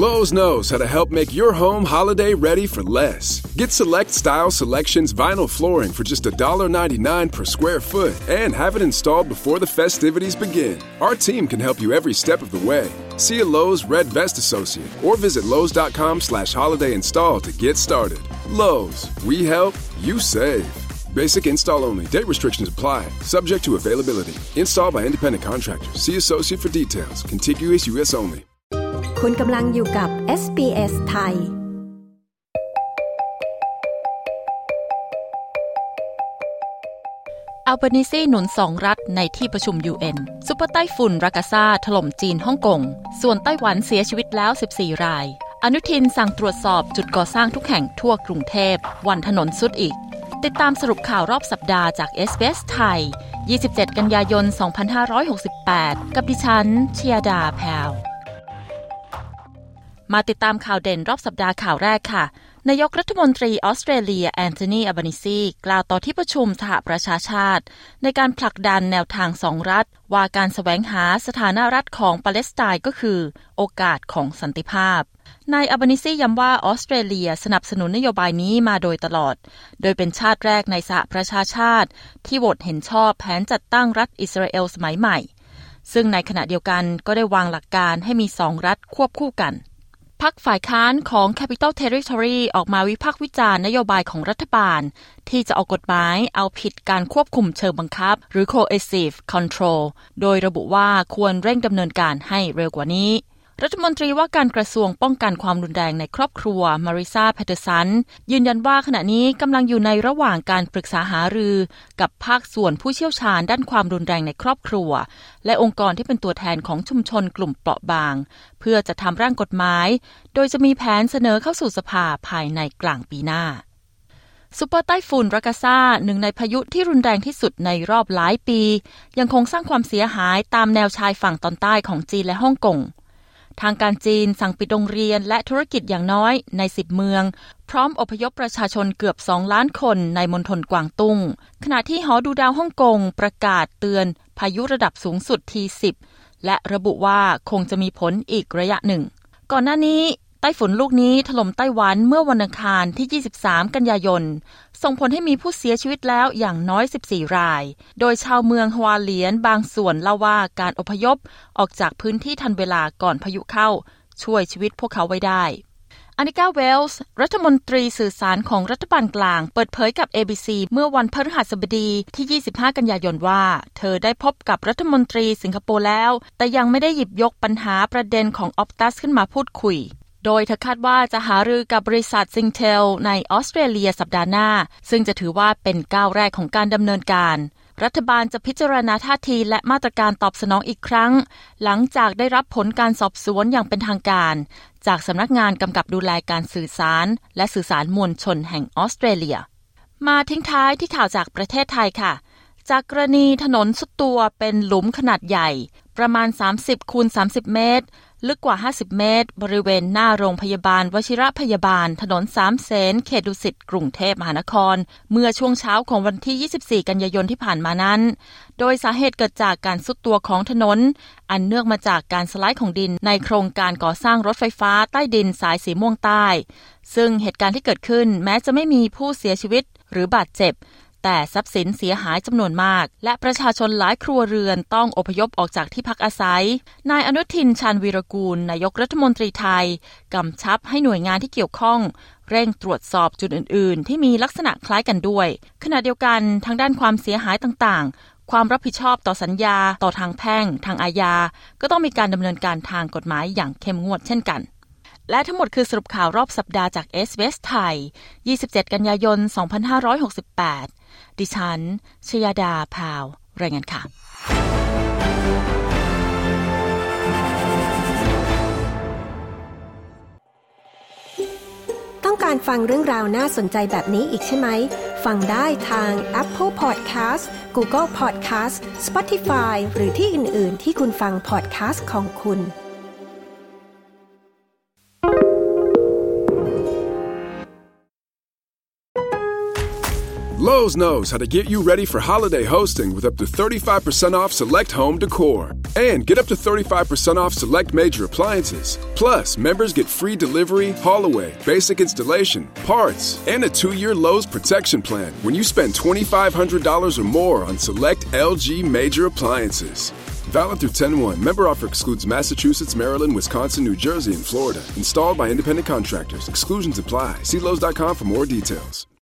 Lowe's knows how to help make your home holiday ready for less. Get Select Style Selections vinyl flooring for just $1.99 per square foot and have it installed before the festivities begin. Our team can help you every step of the way. See a Lowe's Red Vest associate or visit lowes.com/holidayinstall to get started. Lowe's, we help, you save. Basic install only. Date restrictions apply. Subject to availability. Installed by independent contractors. See associate for details. Contiguous U.S. only. คุณกำลังอยู่กับ SBS ไทยอัลบานีซีหนุน2รัฐในที่ประชุม UN ซุปเปอร์ไต้ฝุ่นรากาซาถล่มจีนฮ่องกงส่วนไต้หวันเสียชีวิตแล้ว14รายอนุทินสั่งตรวจสอบจุดก่อสร้างทุกแห่งทั่วกรุงเทพวันถนนสุดอีกติดตามสรุปข่าวรอบสัปดาห์จาก SBS ไทย27กันยายน2568กับดิฉันชยดาแพรวมาติดตามข่าวเด่นรอบสัปดาห์ข่าวแรกค่ะนายกรัฐมนตรีออสเตรเลียแอนโทนี อัลบานีซีกล่าวต่อที่ประชุมสหประชาชาติในการผลักดันแนวทาง2รัฐว่าการแสวงหาสถานะรัฐของปาเลสไตน์ก็คือโอกาสของสันติภาพนายอัลบานีซีย้ำว่าออสเตรเลียสนับสนุนนโยบายนี้มาโดยตลอดโดยเป็นชาติแรกในสหประชาชาติที่โหวตเห็นชอบแผนจัดตั้งรัฐอิสราเอลสมัยใหม่ซึ่งในขณะเดียวกันก็ได้วางหลักการให้มี2รัฐควบคู่กันพรรคฝ่ายค้านของ Capital Territory ออกมาวิพากษ์วิจารณ์นโยบายของรัฐบาลที่จะออกกฎหมายเอาผิดการควบคุมเชิงบังคับหรือ Coercive Control โดยระบุว่าควรเร่งดำเนินการให้เร็วกว่านี้รัฐมนตรีว่าการกระทรวงป้องกันความรุนแรงในครอบครัวมาริซา แพตเทอร์สันยืนยันว่าขณะนี้กำลังอยู่ในระหว่างการปรึกษาหารือกับภาคส่วนผู้เชี่ยวชาญด้านความรุนแรงในครอบครัวและองค์กรที่เป็นตัวแทนของชุมชนกลุ่มเปราะบางเพื่อจะทำร่างกฎหมายโดยจะมีแผนเสนอเข้าสู่สภาภายในกลางปีหน้าซุปเปอร์ไต้ฝุ่นรากาซาหนึ่งในพายุที่รุนแรงที่สุดในรอบหลายปียังคงสร้างความเสียหายตามแนวชายฝั่งตอนใต้ของจีนและฮ่องกงทางการจีนสั่งปิดโรงเรียนและธุรกิจอย่างน้อยใน10เมืองพร้อมอพยพประชาชนเกือบ2ล้านคนในมณฑลกวางตุ้งขณะที่หอดูดาวฮ่องกงประกาศเตือนพายุระดับสูงสุดที่10และระบุว่าคงจะมีผลอีกระยะหนึ่งก่อนหน้านี้ไต้ฝุ่นลูกนี้ถล่มไต้หวันเมื่อวันอังคารที่23กันยายนส่งผลให้มีผู้เสียชีวิตแล้วอย่างน้อย14รายโดยชาวเมืองฮวาเหลียนบางส่วนเล่าว่าการอพยพออกจากพื้นที่ทันเวลาก่อนพายุเข้าช่วยชีวิตพวกเขาไว้ได้อานิกา เวลส์รัฐมนตรีสื่อสารของรัฐบาลกลางเปิดเผยกับ ABC เมื่อวันพฤหัสบดีที่25กันยายนว่าเธอได้พบกับรัฐมนตรีสิงคโปร์แล้วแต่ยังไม่ได้หยิบยกปัญหาประเด็นของ Optus ขึ้นมาพูดคุยโดยเธอคาดว่าจะหารือกับบริษัทซิงเทลในออสเตรเลียสัปดาห์หน้าซึ่งจะถือว่าเป็นก้าวแรกของการดำเนินการรัฐบาลจะพิจารณาท่าทีและมาตรการตอบสนองอีกครั้งหลังจากได้รับผลการสอบสวนอย่างเป็นทางการจากสำนักงานกำกับดูแลการสื่อสารและสื่อสารมวลชนแห่งออสเตรเลียมาทิ้งท้ายที่ข่าวจากประเทศไทยค่ะจากกรณีถนนสุดตัวเป็นหลุมขนาดใหญ่ประมาณ30คูณ30เมตรลึกกว่า50เมตรบริเวณหน้าโรงพยาบาลวชิระพยาบาลถนน3เสนเขตดุสิตกรุงเทพมหานครเมื่อช่วงเช้าของวันที่24กันยายนที่ผ่านมานั้นโดยสาเหตุเกิดจากการทรุดตัวของถนนอันเนื่องมาจากการสไลด์ของดินในโครงการก่อสร้างรถไฟฟ้าใต้ดินสายสีม่วงใต้ซึ่งเหตุการณ์ที่เกิดขึ้นแม้จะไม่มีผู้เสียชีวิตหรือบาดเจ็บแต่ทรัพย์สินเสียหายจำนวนมากและประชาชนหลายครัวเรือนต้องอพยพออกจากที่พักอาศัยนายอนุทิน ชาญวีรกูลนายกรัฐมนตรีไทยกำชับให้หน่วยงานที่เกี่ยวข้องเร่งตรวจสอบจุดอื่นๆที่มีลักษณะคล้ายกันด้วยขณะเดียวกันทางด้านความเสียหายต่างๆความรับผิดชอบต่อสัญญาต่อทางแพ่งทางอาญาก็ต้องมีการดำเนินการทางกฎหมายอย่างเข้มงวดเช่นกันและทั้งหมดคือสรุปข่าวรอบสัปดาห์จาก SBS ไทย27กันยายน2568ดิฉันชยดาพาวรายงานค่ะต้องการฟังเรื่องราวน่าสนใจแบบนี้อีกใช่ไหมฟังได้ทาง Apple Podcast Google Podcast Spotify หรือที่อื่นๆที่คุณฟัง podcast ของคุณ Lowe's knows how to get you ready for holiday hosting with up to 35% off select home decor. And get up to 35% off select major appliances. Plus, members get free delivery, haul-away, basic installation, parts, and a 2-year Lowe's protection plan when you spend $2,500 or more on select LG major appliances. Valid through 10/1. Member offer excludes Massachusetts, Maryland, Wisconsin, New Jersey, and Florida. Installed by independent contractors. Exclusions apply. See Lowe's.com for more details.